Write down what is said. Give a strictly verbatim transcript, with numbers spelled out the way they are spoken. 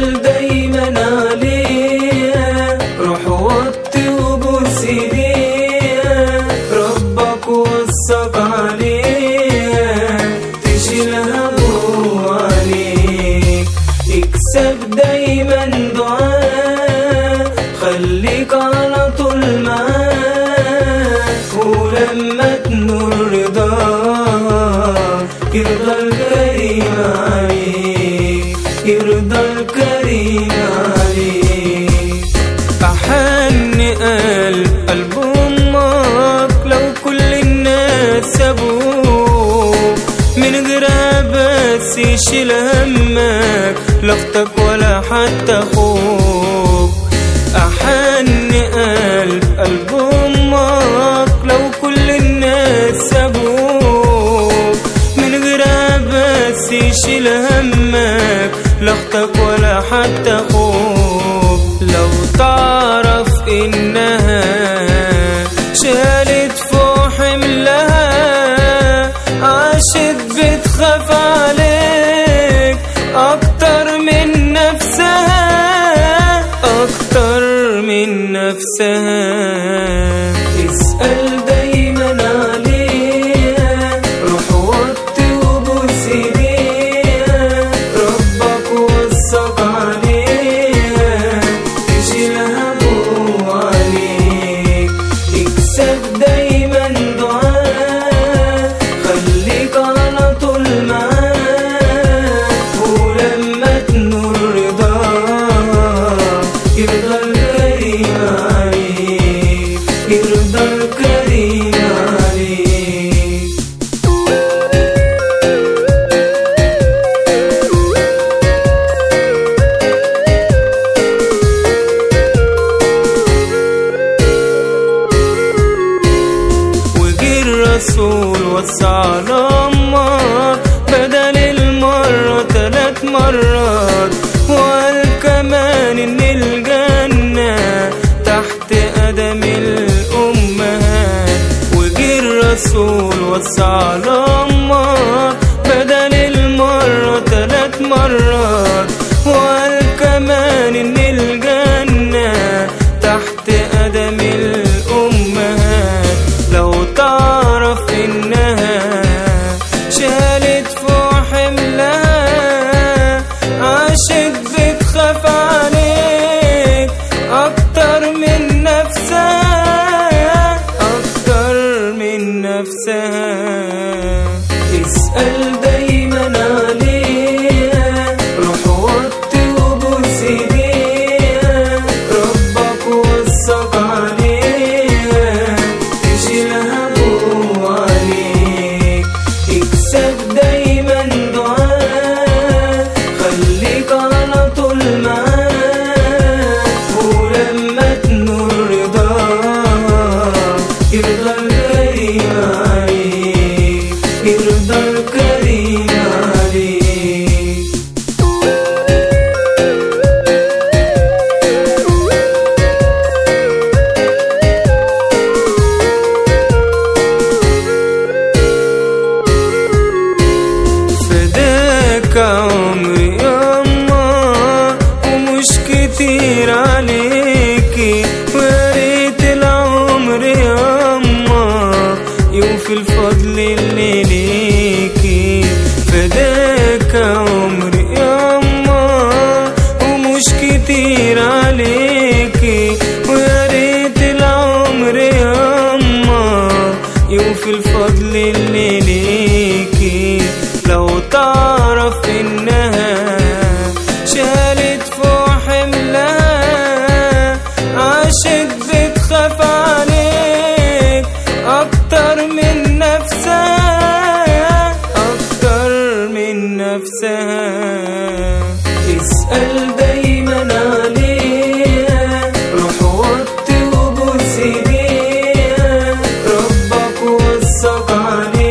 اسأل دايما عليها، روح وطي وبوس ايديها، ربك وصاك عليها تشيلها بواليك. اكسب دايما دعاء، خليك على طول معاه، ولما تنور رضاه يرضى الكريم عليك، يرضى الكريم عليك. أحن قلب قلب أمك لو كل الناس سابوك، من غيرها بس يشيل همك لا أختك ولا حتى أخوك. أحن قلب قلب أمك لو كل الناس سابوك، من غيرها بس يشيل همك لا أختك ولا حتى أخوك. لو تعرف إنها شالت فوق حملها، عاشت بتخاف عليك أكتر من نفسها، أكتر من نفسها. اسأل دايما عليها، روح وطي وبوس ايديها، ربك وصاك عليها تشيلها بواليك. اكسب دايما دعاء، خليك على طول معاه، ولما تنور رضاه يرضى الكريم عليك، يرضى الكريم عليك. وجي الرسول وصى على أمك بدل المرة تلات مرات، وقال كمان إن الجنة تحت قدم الأمهات. وجي الرسول وصى على أمك بدل المرة تلات مرات، وقال كمان إن الجنة تحت قدم الأمهات. لو تعرف إنها شالت فوق حملها، عاشت بتخاف عليك أكتر من نفسها، أكتر من نفسها. اسأل دايما عليها، روح وطي وبوس ايديها، ربك وصاك عليها تشيلها بواليك. اكسب دايما دعاء، خليك على طول معاه، ولما تنور رضاه يرضى الكريم عليك، يرضى الكريم عليك. فداك عمري ياما ومش كتير عليكي، وريت العمر ياما يوفي الفضل اللي ليكي. فداك عمري ياما ومش كتير عليكي، وريت العمر ياما يوفي الفضل اللي ليكي. لو تعرف إنها شالت فوق حملها، عاشت بتخاف عليك أكتر من نفسها، أكتر من نفسها. اسأل دايما عليها، روح وطي وبوس ايديها، ربك وصاك عليها